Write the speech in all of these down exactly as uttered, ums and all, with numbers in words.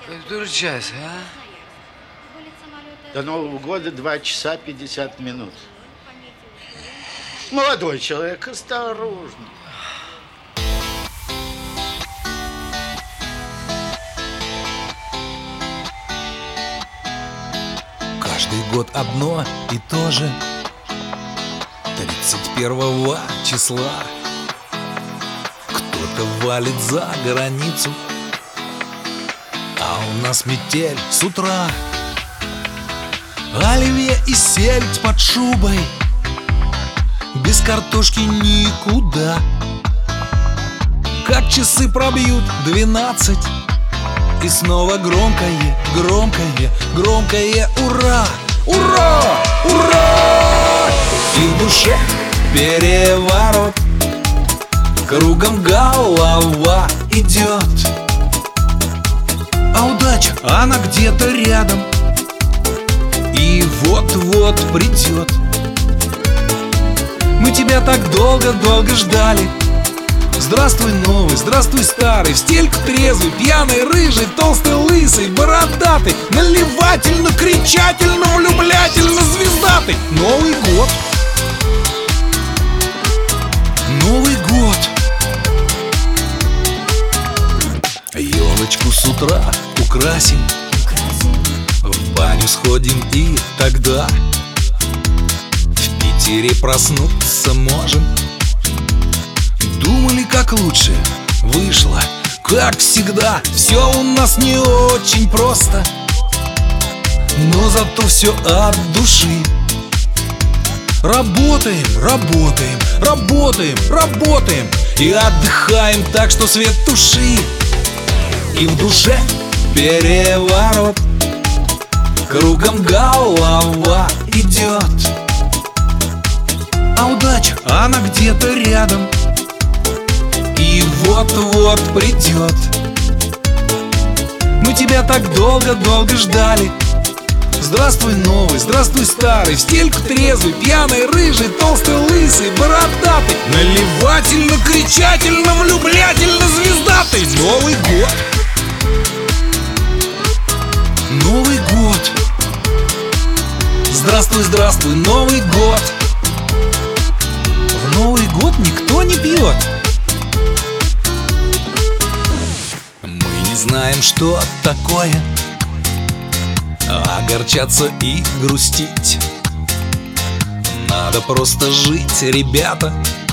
Который час, а? До Нового года два часа пятьдесят минут. Молодой человек, осторожно. Каждый год одно и то же. Тридцать первого числа кто-то валит за границу, а у нас метель с утра. Оливье и сельдь под шубой, без картошки никуда. Как часы пробьют двенадцать, и снова громкое, громкое, громкое ура! Ура! Ура! И в душе переворот, кругом голова идет. А удача, она где-то рядом, и вот-вот придет. Мы тебя так долго-долго ждали. Здравствуй, новый, здравствуй, старый, в стельку трезвый, пьяный, рыжий, толстый, лысый, бородатый, наливательно, кричательно, влюблятельно, звездатый. Новый год! Новый год! Елочку с утра украсим, в баню сходим и тогда в Питере проснуться можем. Думали, как лучше, вышло, как всегда. Все у нас не очень просто, но зато все от души. Работаем, работаем, работаем, работаем и отдыхаем так, что свет туши. И в душе переворот, кругом голова идет. А удача, она где-то рядом, и вот-вот придет. Мы тебя так долго-долго ждали. Здравствуй, новый, здравствуй, старый, в стельку трезвый, пьяный, рыжий, толстый, лысый, бородатый, наливательно, кричательно, влюблятельно, звездатый. Новый год! Новый год! Здравствуй, здравствуй, Новый год! В Новый год никто не пьет. Мы не знаем, что такое огорчаться и грустить. Надо просто жить, ребята,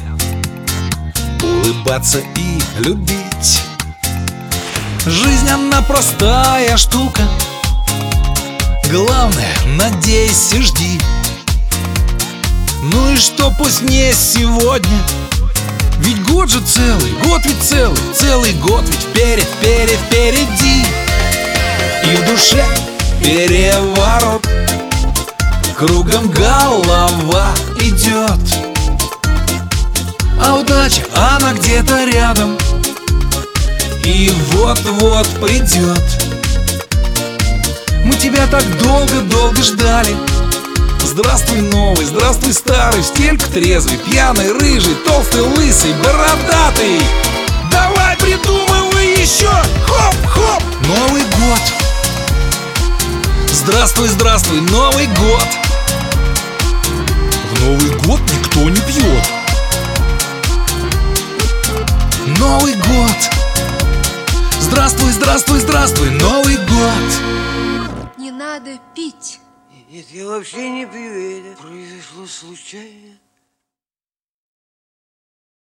улыбаться и любить. Жизнь, она простая штука, главное, надейся, жди. Ну и что, пусть не сегодня, ведь год же целый, год ведь целый, целый год ведь вперед, вперед, впереди. И в душе переворот, кругом голова идет. А удача, она где-то рядом, и вот-вот придет. Мы тебя так долго-долго ждали. Здравствуй, новый, здравствуй, старый, в стельку трезвый, пьяный, рыжий, толстый, лысый, бородатый. Давай придумывай еще! Хоп-хоп! Новый год! Здравствуй, здравствуй, Новый год! В Новый год никто не пьет. Новый год! Здравствуй, здравствуй, здравствуй, Новый год! Не надо пить. Нет, я вообще не пью, это произошло случайно.